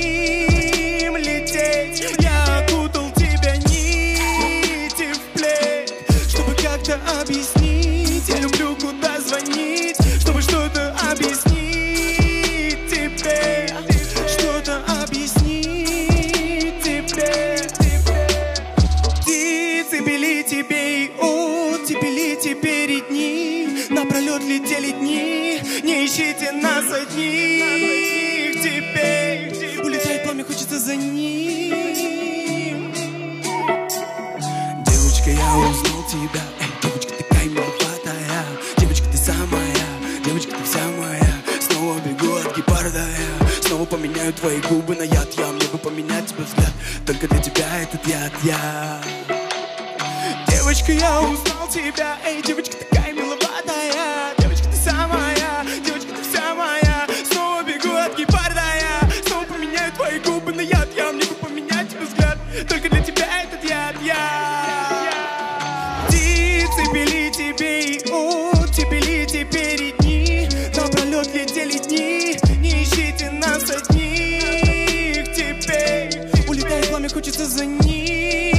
ним лететь. Я окутал тебя нити в плеть, чтобы как-то объяснить. Я люблю, куда звонить, чтобы что-то объяснить тебе. Что-то объяснить тебе. Птицы пели тебе и оттепели перед ним. Напролет летели дни, не ищите нас одних. Теперь улетает пламя, хочется за ним. Девочка, я узнал тебя. Девочка, такая миловатая. Девочка, ты самая. Девочка, ты вся моя. Снова бегу от гепарда я. Снова поменяю твои губы на яд. Я мне бы поменять тебе взгляд. Только для тебя этот яд я. Девочка, я узнал тебя. Эй, девочка, такая миловатая. Девочка, ты самая. Девочка, ты вся моя. Снова бегу от гепарда я. Снова поменяю твои губы на яд. Я мне бы поменять тебе взгляд. Только для тебя этот яд я. Птицы пели тебе и оттепели перед дни. Напролет летели дни, не ищите нас одних. Теперь улетает пламя, хочется за ним.